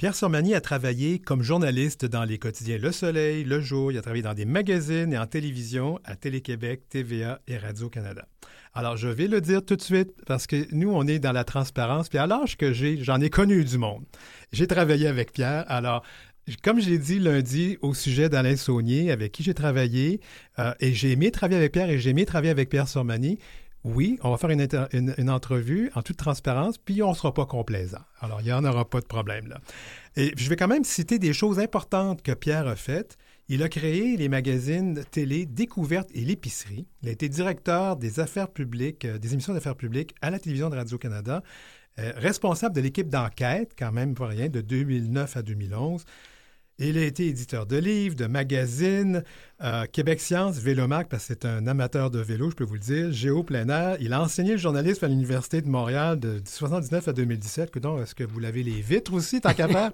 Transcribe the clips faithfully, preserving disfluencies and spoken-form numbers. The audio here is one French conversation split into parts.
Pierre Sormany a travaillé comme journaliste dans les quotidiens Le Soleil, Le Jour. Il a travaillé dans des magazines et en télévision à Télé-Québec, T V A et Radio-Canada. Alors, je vais le dire tout de suite parce que nous, on est dans la transparence. Puis à l'âge que j'ai, j'en ai connu du monde. J'ai travaillé avec Pierre. Alors, comme j'ai dit lundi au sujet d'Alain Saunier, avec qui j'ai travaillé, euh, et j'ai aimé travailler avec Pierre et j'ai aimé travailler avec Pierre Sormany. Oui, on va faire une, inter- une, une entrevue en toute transparence, puis on ne sera pas complaisant. Alors, il n'y en aura pas de problème là. Et je vais quand même citer des choses importantes que Pierre a faites. Il a créé les magazines télé Découverte et l'Épicerie. Il a été directeur des affaires publiques, euh, des émissions d'affaires publiques à la télévision de Radio-Canada, euh, responsable de l'équipe d'enquête, quand même pas rien, de deux mille neuf à deux mille onze. Il a été éditeur de livres, de magazines, euh, Québec Science, Vélomac, parce que c'est un amateur de vélo, je peux vous le dire, Géo plein air. Il a enseigné le journalisme à l'Université de Montréal de mille neuf cent soixante-dix-neuf à deux mille dix-sept. Donc, est-ce que vous l'avez les vitres aussi, tant qu'à faire?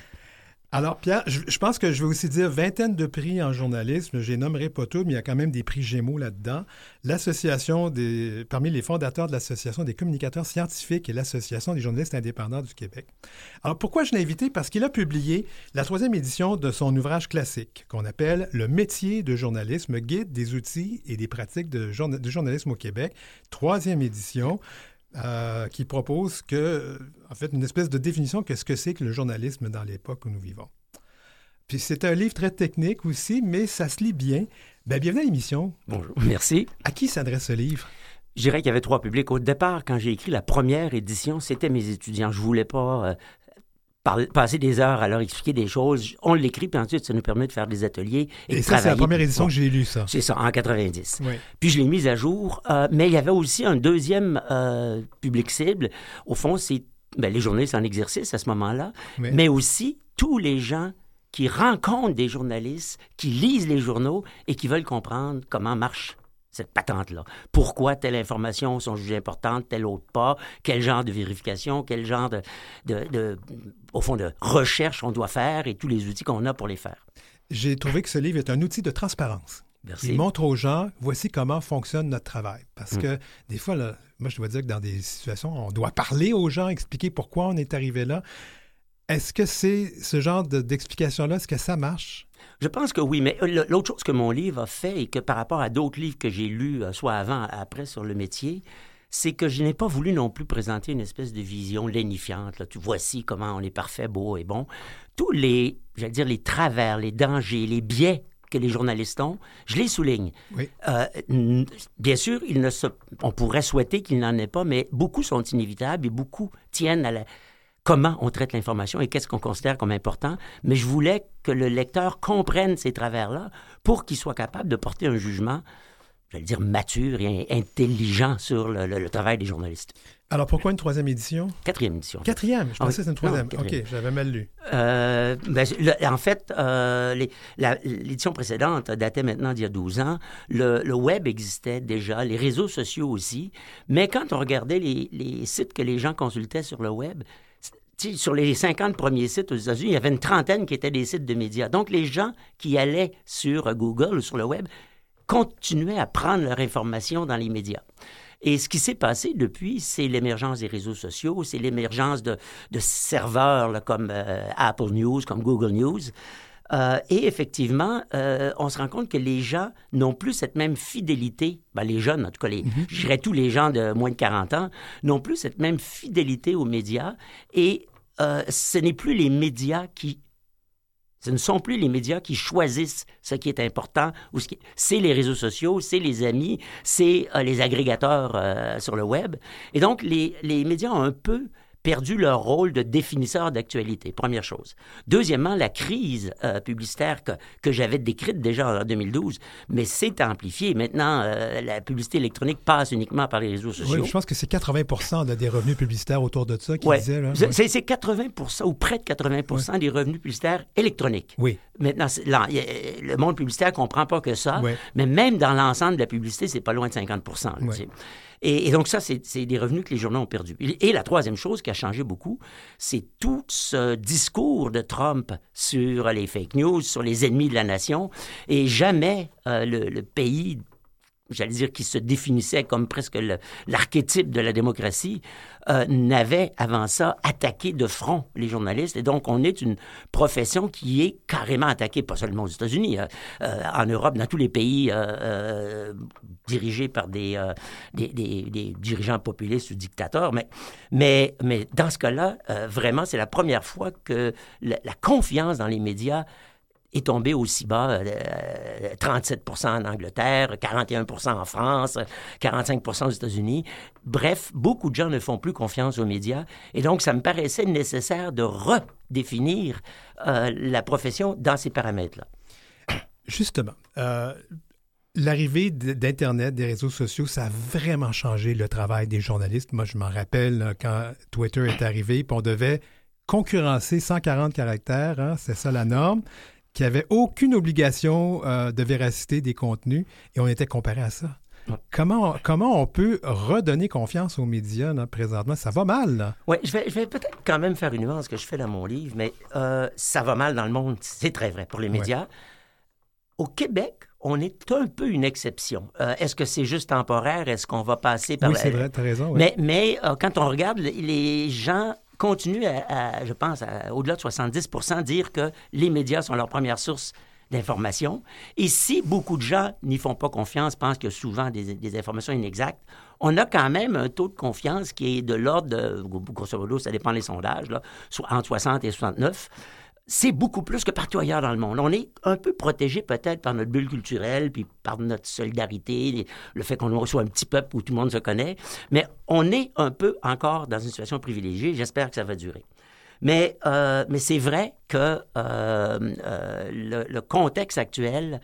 Alors, Pierre, je, je pense que je vais aussi dire vingtaine de prix en journalisme. Je les nommerai pas tous, mais il y a quand même des prix Gémeaux là-dedans. L'association des... Parmi les fondateurs de l'Association des communicateurs scientifiques et l'Association des journalistes indépendants du Québec. Alors, pourquoi je l'ai invité? Parce qu'il a publié la troisième édition de son ouvrage classique qu'on appelle « Le métier de journalisme, guide des outils et des pratiques de, journa... de journalisme au Québec ». Troisième édition. Euh, qui propose que, en fait, une espèce de définition de ce que c'est que le journalisme dans l'époque où nous vivons. Puis c'est un livre très technique aussi, mais ça se lit bien. Bien, bienvenue à l'émission. Bonjour, merci. À qui s'adresse ce livre? Je dirais qu'il y avait trois publics. Au départ, quand j'ai écrit la première édition, c'était mes étudiants. Je voulais pas euh, parler, passer des heures à leur expliquer des choses. On l'écrit, puis ensuite, ça nous permet de faire des ateliers et, et de ça, travailler. C'est la première édition bon, que j'ai lue, ça. C'est ça, en quatre-vingt-dix. Oui. Puis je l'ai mise à jour. Euh, mais il y avait aussi un deuxième euh, public cible. Au fond, c'est ben, les journalistes en exercice à ce moment-là, Oui. mais aussi tous les gens qui rencontrent des journalistes, qui lisent les journaux et qui veulent comprendre comment marche cette patente-là. Pourquoi telle information sont jugées importantes, telle autre pas, quel genre de vérification, quel genre de, de, de, au fond, de recherche on doit faire et tous les outils qu'on a pour les faire. J'ai trouvé que ce livre est un outil de transparence. Merci. Il montre aux gens, voici comment fonctionne notre travail. Parce Hum. que des fois, là, moi, je dois dire que dans des situations, on doit parler aux gens, expliquer pourquoi on est arrivé là. Est-ce que c'est ce genre de, d'explication-là, est-ce que ça marche? Je pense que oui, mais l'autre chose que mon livre a fait et que par rapport à d'autres livres que j'ai lus, soit avant, après, sur le métier, c'est que je n'ai pas voulu non plus présenter une espèce de vision lénifiante. Là. Tu voici comment on est parfait, beau et bon. Tous les, j'allais dire, les travers, les dangers, les biais que les journalistes ont, je les souligne. Oui. Euh, bien sûr, il ne se, on pourrait souhaiter qu'il n'en ait pas, mais beaucoup sont inévitables et beaucoup tiennent à la... comment on traite l'information et qu'est-ce qu'on considère comme important. Mais je voulais que le lecteur comprenne ces travers-là pour qu'il soit capable de porter un jugement, j'allais dire mature et intelligent sur le, le, le travail des journalistes. Alors, pourquoi une troisième édition? Quatrième édition. Quatrième? Je pensais Ah, que c'était une troisième. non, OK, j'avais mal lu. Euh, ben, le, en fait, euh, les, la, l'édition précédente datait maintenant d'il y a douze ans. Le, le web existait déjà, les réseaux sociaux aussi. Mais quand on regardait les, les sites que les gens consultaient sur le web, sur les cinquante premiers sites aux États-Unis, il y avait une trentaine qui étaient des sites de médias. Donc, les gens qui allaient sur Google ou sur le web continuaient à prendre leur information dans les médias. Et ce qui s'est passé depuis, c'est l'émergence des réseaux sociaux, c'est l'émergence de, de serveurs là, comme euh, Apple News, comme Google News. Euh, et effectivement, euh, on se rend compte que les gens n'ont plus cette même fidélité, ben les jeunes, en tout cas, les, mm-hmm. je dirais tous les gens de moins de quarante ans, n'ont plus cette même fidélité aux médias. Et euh, ce n'est plus les médias qui... Ce ne sont plus les médias qui choisissent ce qui est important. Ou ce qui... C'est les réseaux sociaux, c'est les amis, c'est euh, les agrégateurs euh, sur le web. Et donc, les, les médias ont un peu perdu leur rôle de définisseur d'actualité, première chose. Deuxièmement, la crise euh, publicitaire que, que j'avais décrite déjà en deux mille douze, mais c'est amplifié. Maintenant, euh, la publicité électronique passe uniquement par les réseaux sociaux. Oui, je pense que c'est quatre-vingts pour cent de, des revenus publicitaires autour de ça qui ouais. disaient. Là, c'est, ouais. c'est, c'est quatre-vingts pour cent ou près de quatre-vingts pour cent ouais. des revenus publicitaires électroniques. Oui. Maintenant, là, y a, le monde publicitaire ne comprend pas que ça, ouais. mais même dans l'ensemble de la publicité, c'est pas loin de cinquante pour cent. Là, ouais. Et, et donc ça, c'est, c'est des revenus que les journaux ont perdus. Et, et la troisième chose qui a changé beaucoup, c'est tout ce discours de Trump sur les fake news, sur les ennemis de la nation. Et jamais euh, le, le pays j'allais dire, qui se définissait comme presque le, l'archétype de la démocratie, euh, n'avait avant ça attaqué de front les journalistes. Et donc, on est une profession qui est carrément attaquée, pas seulement aux États-Unis, euh, euh, en Europe, dans tous les pays euh, euh, dirigés par des, euh, des, des, des dirigeants populistes ou dictateurs. Mais, mais, mais dans ce cas-là, euh, vraiment, c'est la première fois que la, la confiance dans les médias est tombé aussi bas, euh, trente-sept pour cent en Angleterre, quarante et un pour cent en France, quarante-cinq pour cent aux États-Unis. Bref, beaucoup de gens ne font plus confiance aux médias. Et donc, ça me paraissait nécessaire de redéfinir euh, la profession dans ces paramètres-là. Justement, euh, l'arrivée d'Internet, des réseaux sociaux, ça a vraiment changé le travail des journalistes. Moi, je m'en rappelle là, quand Twitter est arrivé, puis on devait concurrencer cent quarante caractères, hein, c'est ça la norme, qui n'avait aucune obligation euh, de véracité des contenus, et on était comparé à ça. Ouais. Comment, comment on peut redonner confiance aux médias là, présentement? Ça va mal, là. Oui, je vais, je vais peut-être quand même faire une nuance que je fais dans mon livre, mais euh, ça va mal dans le monde, c'est très vrai pour les médias. Ouais. Au Québec, on est un peu une exception. Euh, est-ce que c'est juste temporaire? Est-ce qu'on va passer par... Oui, c'est vrai, tu as raison. Oui. Mais, mais euh, quand on regarde, les gens continuent, à, à, je pense, à, au-delà de soixante-dix pour cent, dire que les médias sont leur première source d'information. Et si beaucoup de gens n'y font pas confiance, pensent qu'il y a souvent des, des informations inexactes, on a quand même un taux de confiance qui est de l'ordre de, grosso modo, ça dépend des sondages, là, entre soixante et soixante-neuf. C'est beaucoup plus que partout ailleurs dans le monde. On est un peu protégé peut-être par notre bulle culturelle, puis par notre solidarité, le fait qu'on soit un petit peuple où tout le monde se connaît, mais on est un peu encore dans une situation privilégiée. J'espère que ça va durer. Mais, euh, mais c'est vrai que euh, euh, le, le contexte actuel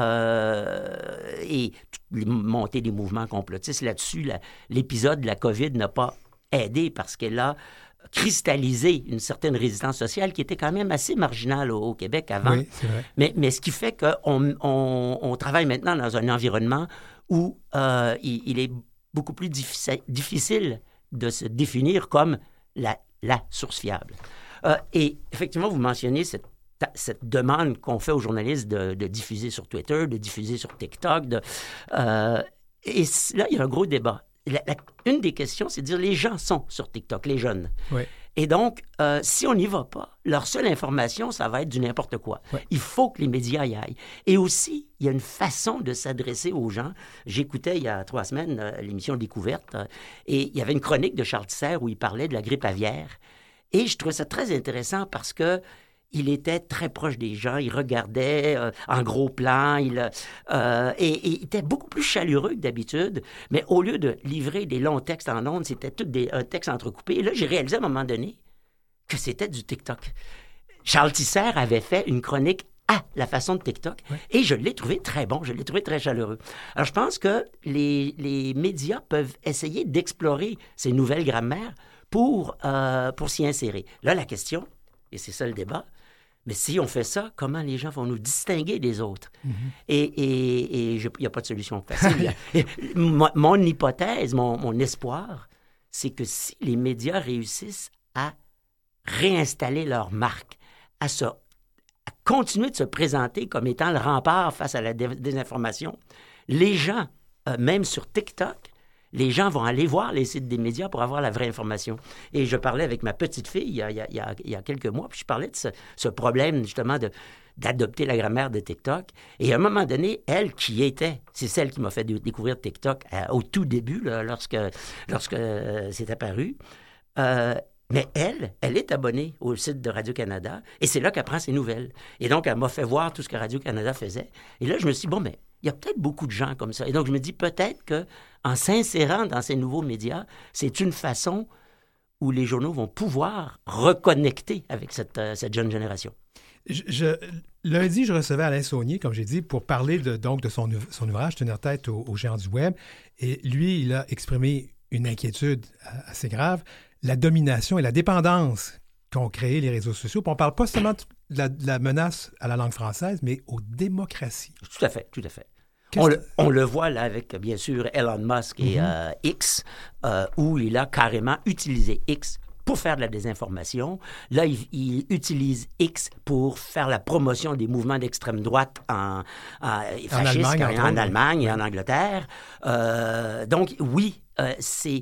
euh, et les montées des mouvements complotistes là-dessus, la, l'épisode de la COVID n'a pas aidé parce qu'elle a cristalliser une certaine résistance sociale qui était quand même assez marginale au, au Québec avant. Oui, c'est vrai. Mais, mais ce qui fait qu'on on, on travaille maintenant dans un environnement où euh, il, il est beaucoup plus difficile, difficile de se définir comme la, la source fiable. Euh, et effectivement, vous mentionnez cette, cette demande qu'on fait aux journalistes de, de diffuser sur Twitter, de diffuser sur TikTok. De, euh, et là, il y a un gros débat. La, la, une des questions, c'est de dire les gens sont sur TikTok, les jeunes. Oui. Et donc, euh, si on n'y va pas, leur seule information, ça va être du n'importe quoi. Oui. Il faut que les médias y aillent. Et aussi, il y a une façon de s'adresser aux gens. J'écoutais il y a trois semaines euh, l'émission Découverte euh, et il y avait une chronique de Charles Tisser où il parlait de la grippe aviaire. Et je trouvais ça très intéressant parce que il était très proche des gens, il regardait euh, en gros plan, il, euh, et, et il était beaucoup plus chaleureux que d'habitude, mais au lieu de livrer des longs textes en ondes, c'était tout des, un texte entrecoupé. Et là, j'ai réalisé à un moment donné que c'était du TikTok. Charles Tisser avait fait une chronique à la façon de TikTok, ouais. Et je l'ai trouvé très bon, je l'ai trouvé très chaleureux. Alors, je pense que les, les médias peuvent essayer d'explorer ces nouvelles grammaires pour, euh, pour s'y insérer. Là, la question, et c'est ça le débat, mais si on fait ça, comment les gens vont nous distinguer des autres? Mm-hmm. Et et, et il n'y a pas de solution facile. mon, mon hypothèse, mon, mon espoir, c'est que si les médias réussissent à réinstaller leur marque, à, se, à continuer de se présenter comme étant le rempart face à la dé- désinformation, les gens, euh, même sur TikTok, les gens vont aller voir les sites des médias pour avoir la vraie information. Et je parlais avec ma petite fille il y a, il y a, il y a quelques mois, puis je parlais de ce, ce problème, justement, de, d'adopter la grammaire de TikTok. Et à un moment donné, elle, qui était, c'est celle qui m'a fait de, découvrir TikTok à, au tout début, là, lorsque, lorsque euh, c'est apparu, euh, mais elle, elle est abonnée au site de Radio-Canada, et c'est là qu'elle prend ses nouvelles. Et donc, elle m'a fait voir tout ce que Radio-Canada faisait. Et là, je me suis dit, bon, mais il y a peut-être beaucoup de gens comme ça. Et donc, je me dis peut-être qu'en s'insérant dans ces nouveaux médias, c'est une façon où les journaux vont pouvoir reconnecter avec cette, euh, cette jeune génération. Je, je, lundi, je recevais Alain Saunier, comme j'ai dit, pour parler de, donc, de son, son ouvrage « Tenir tête aux, aux géants du web ». Et lui, il a exprimé une inquiétude assez grave, la domination et la dépendance qu'ont créé les réseaux sociaux. Puis on ne parle pas seulement de la, de la menace à la langue française, mais aux démocraties. Tout à fait, tout à fait. On le, on le voit là avec, bien sûr, Elon Musk et mm-hmm. euh, X, euh, où il a carrément utilisé X pour faire de la désinformation. Là, il, il utilise X pour faire la promotion des mouvements d'extrême droite en, en fascistes, en Allemagne, en, en Allemagne et en Angleterre. Euh, donc, oui, euh, c'est,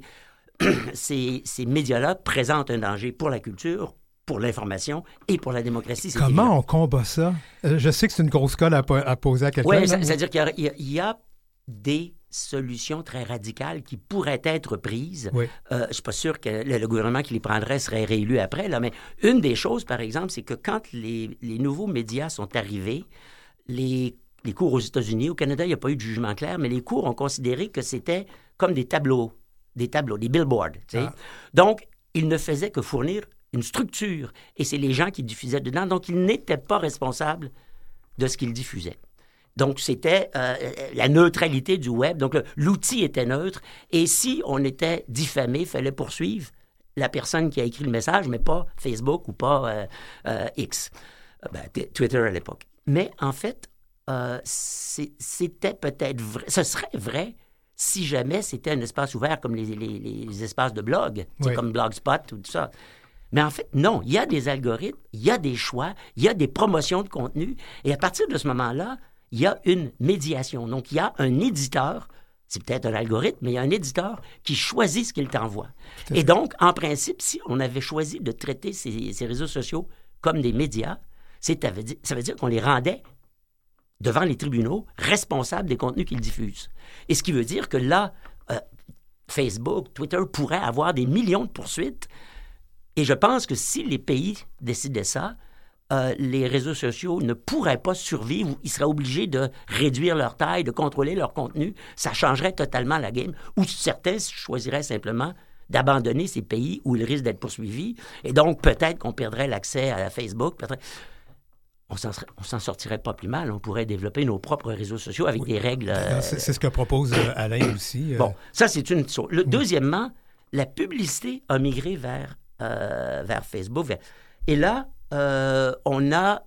ces, ces médias-là présentent un danger pour la culture, pour l'information et pour la démocratie. Comment évident. On combat ça? Je sais que c'est une grosse colle à, à poser à quelqu'un. Oui, c'est-à-dire qu'il y a, il y a, il y a des solutions très radicales qui pourraient être prises. Oui. Euh, je ne suis pas sûr que le, le gouvernement qui les prendrait serait réélu après, là, mais une des choses, par exemple, c'est que quand les, les nouveaux médias sont arrivés, les, les cours aux États-Unis, au Canada, il n'y a pas eu de jugement clair, mais les cours ont considéré que c'était comme des tableaux, des tableaux, des billboards. Tu sais. Ah. Donc, ils ne faisaient que fournir une structure, et c'est les gens qui diffusaient dedans, donc ils n'étaient pas responsables de ce qu'ils diffusaient. Donc, c'était euh, la neutralité du web. Donc, le, l'outil était neutre. Et si on était diffamé, il fallait poursuivre la personne qui a écrit le message, mais pas Facebook ou pas euh, euh, X, euh, ben, t- Twitter à l'époque. Mais en fait, euh, c'est, c'était peut-être vrai. Ce serait vrai si jamais c'était un espace ouvert comme les, les, les espaces de blog, oui. Comme Blogspot ou tout ça. Mais en fait, non. Il y a des algorithmes, il y a des choix, il y a des promotions de contenu. Et à partir de ce moment-là, il y a une médiation. Donc, il y a un éditeur, c'est peut-être un algorithme, mais il y a un éditeur qui choisit ce qu'il t'envoie. Et donc, en principe, si on avait choisi de traiter ces, ces réseaux sociaux comme des médias, c'est, ça, veut dire, ça veut dire qu'on les rendait devant les tribunaux responsables des contenus qu'ils diffusent. Et ce qui veut dire que là, euh, Facebook, Twitter pourraient avoir des millions de poursuites. Et je pense que si les pays décidaient ça, Euh, les réseaux sociaux ne pourraient pas survivre, ou ils seraient obligés de réduire leur taille, de contrôler leur contenu. Ça changerait totalement la game. Ou certains choisiraient simplement d'abandonner ces pays où ils risquent d'être poursuivis. Et donc, peut-être qu'on perdrait l'accès à Facebook. Peut-être... On s'en, serait, on s'en sortirait pas plus mal. On pourrait développer nos propres réseaux sociaux avec oui. des règles... Euh... C'est, c'est ce que propose euh, Alain aussi. Euh... Bon, ça, c'est une chose. Le, oui. Deuxièmement, la publicité a migré vers, euh, vers Facebook. Vers... Et là... Euh, on a,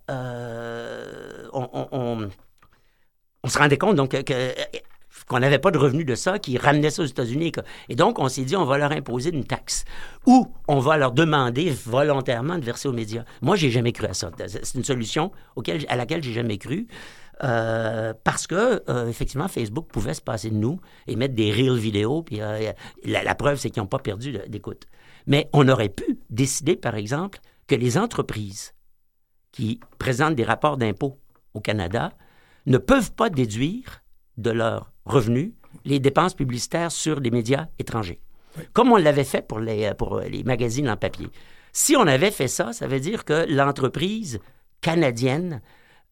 euh, on, on, on, on se rendait compte donc que, que, qu'on n'avait pas de revenus de ça, qu'ils ramenaient ça aux États-Unis. Et donc, on s'est dit, on va leur imposer une taxe ou on va leur demander volontairement de verser aux médias. Moi, j'ai jamais cru à ça. C'est une solution auquel, à laquelle j'ai jamais cru. Euh, parce que, euh, effectivement, Facebook pouvait se passer de nous et mettre des reels vidéo, puis euh, la, la preuve, c'est qu'ils n'ont pas perdu d'écoute. Mais on aurait pu décider, par exemple, que les entreprises qui présentent des rapports d'impôts au Canada ne peuvent pas déduire de leurs revenus les dépenses publicitaires sur des médias étrangers. Oui. Comme on l'avait fait pour les, pour les magazines en papier. Si on avait fait ça, ça veut dire que l'entreprise canadienne,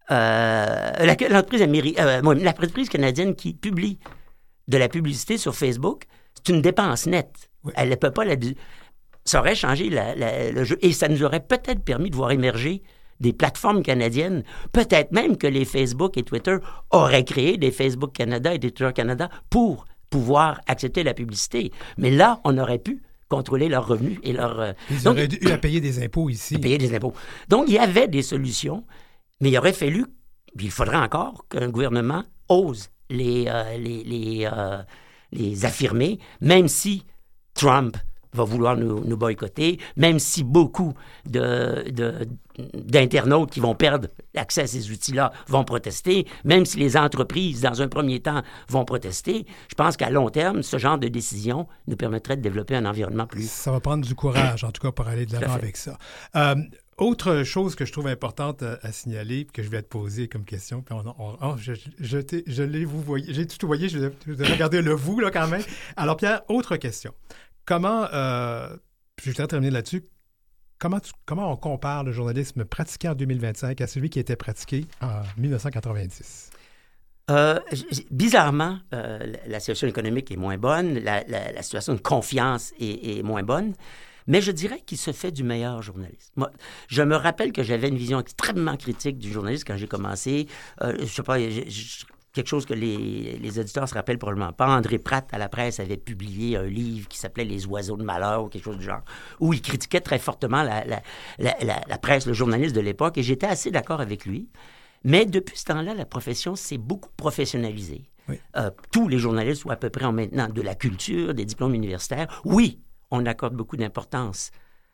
euh, la, l'entreprise, améri- euh, l'entreprise canadienne qui publie de la publicité sur Facebook, c'est une dépense nette. Oui. Elle ne peut pas la... Ça aurait changé la, la, le jeu et ça nous aurait peut-être permis de voir émerger des plateformes canadiennes. Peut-être même que les Facebook et Twitter auraient créé des Facebook Canada et des Twitter Canada pour pouvoir accepter la publicité. Mais là, on aurait pu contrôler leurs revenus et leurs... Ils donc, auraient eu à payer des impôts ici. Payer des impôts. Donc, il y avait des solutions, mais il aurait fallu, puis il faudrait encore qu'un gouvernement ose les, euh, les, les, euh, les affirmer, même si Trump va vouloir nous, nous boycotter, même si beaucoup de, de, d'internautes qui vont perdre l'accès à ces outils-là vont protester, même si les entreprises, dans un premier temps, vont protester, je pense qu'à long terme, ce genre de décision nous permettrait de développer un environnement plus... Ça va prendre du courage, en tout cas, pour aller de l'avant avec ça. Euh, autre chose que je trouve importante à, à signaler, que je vais te poser comme question, puis on, on, on, je, je, je, je l'ai vous voyé, j'ai tout voyé, je vais regarder le vous, là, quand même. Alors, Pierre, autre question. Comment, euh, je voudrais terminer là-dessus, comment, tu, comment on compare le journalisme pratiqué en deux mille vingt-cinq à celui qui était pratiqué en dix-neuf cent quatre-vingt-dix? Euh, bizarrement, euh, la situation économique est moins bonne, la, la, la situation de confiance est, est moins bonne, mais je dirais qu'il se fait du meilleur journalisme. Moi, je me rappelle que j'avais une vision extrêmement critique du journalisme quand j'ai commencé. Euh, je sais pas, je, je, quelque chose que les, les auditeurs se rappellent probablement pas. André Pratt, à la presse, avait publié un livre qui s'appelait « Les oiseaux de malheur » ou quelque chose du genre, où il critiquait très fortement la, la, la, la, la presse, le journaliste de l'époque, et j'étais assez d'accord avec lui. Mais depuis ce temps-là, la profession s'est beaucoup professionnalisée. Oui. Euh, tous les journalistes, ou à peu près, ont maintenant de la culture, des diplômes universitaires. Oui, on accorde beaucoup d'importance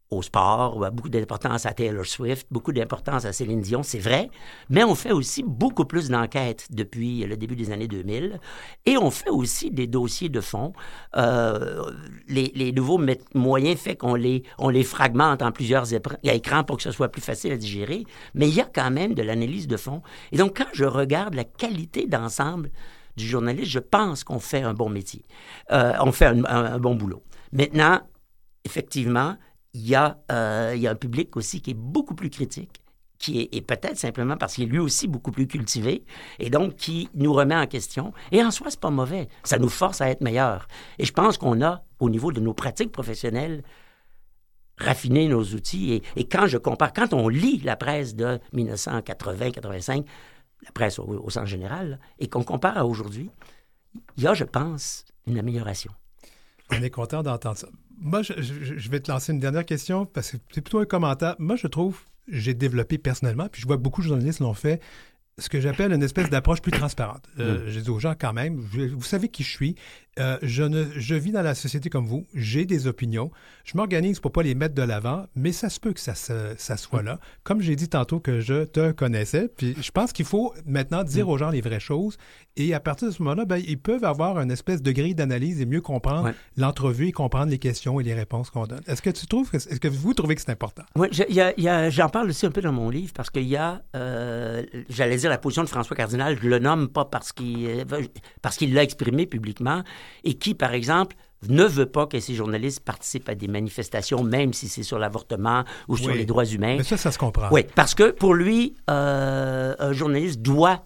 au sport, beaucoup d'importance à Taylor Swift, beaucoup d'importance à Céline Dion, c'est vrai, mais on fait aussi beaucoup plus d'enquêtes depuis le début des années deux mille, et on fait aussi des dossiers de fond. Euh, les, les nouveaux met- moyens fait qu'on les, on les fragmente en plusieurs épr- écrans pour que ce soit plus facile à digérer, mais il y a quand même de l'analyse de fond. Et donc, quand je regarde la qualité d'ensemble du journaliste, je pense qu'on fait un bon métier. Euh, on fait un, un, un bon boulot. Maintenant, effectivement, il y a, euh, il y a un public aussi qui est beaucoup plus critique, qui est, et peut-être simplement parce qu'il est lui aussi beaucoup plus cultivé, et donc qui nous remet en question. Et en soi, c'est pas mauvais. Ça nous force à être meilleurs. Et je pense qu'on a, au niveau de nos pratiques professionnelles, raffiné nos outils. Et, et quand je compare, quand on lit la presse de dix-neuf cent quatre-vingts quatre-vingt-cinq, la presse au, au sens général, là, et qu'on compare à aujourd'hui, il y a, je pense, une amélioration. On est content d'entendre ça. Moi, je, je, je vais te lancer une dernière question parce que c'est plutôt un commentaire. Moi, je trouve, j'ai développé personnellement, puis je vois beaucoup de journalistes l'ont fait, ce que j'appelle une espèce d'approche plus transparente. Euh, mmh. Je dis aux gens quand même, je, vous savez qui je suis. Euh, je, ne, je vis dans la société comme vous. J'ai des opinions. Je m'organise pour ne pas les mettre de l'avant, mais ça se peut que ça, se, ça soit là. Comme j'ai dit tantôt que je te connaissais, puis je pense qu'il faut maintenant dire aux gens les vraies choses. Et à partir de ce moment-là, ben, ils peuvent avoir une espèce de grille d'analyse et mieux comprendre ouais. l'entrevue et comprendre les questions et les réponses qu'on donne. Est-ce que tu trouves, que, est-ce que vous trouvez que c'est important? Oui, je, y a, y a, j'en parle aussi un peu dans mon livre parce qu'il y a, euh, j'allais dire la position de François Cardinal, je le nomme pas parce qu'il, parce qu'il l'a exprimé publiquement, et qui, par exemple, ne veut pas que ces journalistes participent à des manifestations, même si c'est sur l'avortement ou oui. sur les droits humains. Mais ça, ça se comprend. Oui, parce que pour lui, euh, un journaliste doit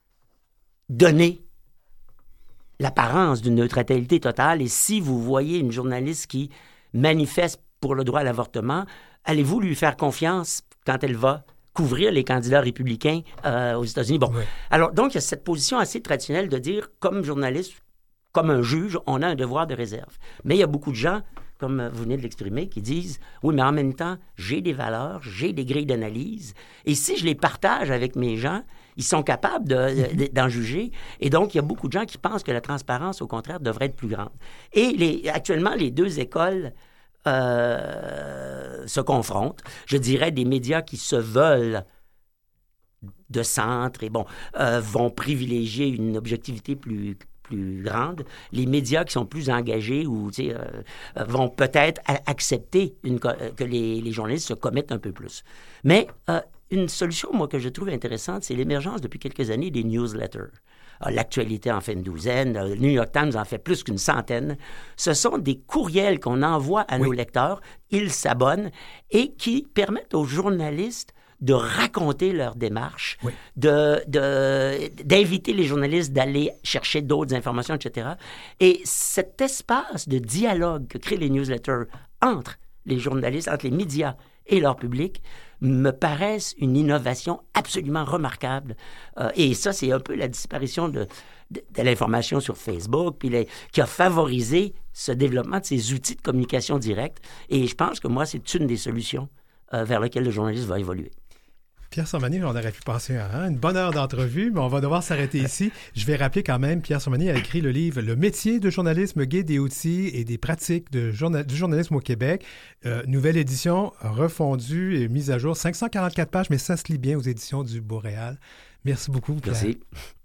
donner l'apparence d'une neutralité totale. Et si vous voyez une journaliste qui manifeste pour le droit à l'avortement, allez-vous lui faire confiance quand elle va couvrir les candidats républicains euh, aux États-Unis? Bon, oui. Alors, donc, il y a cette position assez traditionnelle de dire, comme journaliste, comme un juge, on a un devoir de réserve. Mais il y a beaucoup de gens, comme vous venez de l'exprimer, qui disent « Oui, mais en même temps, j'ai des valeurs, j'ai des grilles d'analyse, et si je les partage avec mes gens, ils sont capables de, de, d'en juger. » Et donc, il y a beaucoup de gens qui pensent que la transparence, au contraire, devrait être plus grande. Et les, actuellement, les deux écoles euh, se confrontent. Je dirais des médias qui se veulent de centre et bon, euh, vont privilégier une objectivité plus... plus grande. Les médias qui sont plus engagés ou tu sais, euh, vont peut-être a- accepter une, que les, les journalistes se commettent un peu plus. Mais euh, une solution, moi, que je trouve intéressante, c'est l'émergence depuis quelques années des newsletters. Euh, L'actualité en fait une douzaine, le New York Times en fait plus qu'une centaine. Ce sont des courriels qu'on envoie à oui. nos lecteurs, ils s'abonnent et qui permettent aux journalistes de raconter leur démarche, oui. de, de, d'inviter les journalistes d'aller chercher d'autres informations, et cetera. Et cet espace de dialogue que créent les newsletters entre les journalistes, entre les médias et leur public, me paraissent une innovation absolument remarquable. Euh, et ça, c'est un peu la disparition de, de, de l'information sur Facebook, puis les, qui a favorisé ce développement de ces outils de communication directe. Et je pense que moi, c'est une des solutions euh, vers lesquelles le journaliste va évoluer. Pierre Sormany, on aurait pu passer à une bonne heure d'entrevue, mais on va devoir s'arrêter ici. Je vais rappeler quand même, Pierre Sormany a écrit le livre « Le métier de journalisme, guide des outils et des pratiques de journal- du journalisme au Québec euh, ». Nouvelle édition, refondue et mise à jour. cinq cent quarante-quatre pages, mais ça se lit bien aux éditions du Boréal. Merci beaucoup, Pierre. Merci.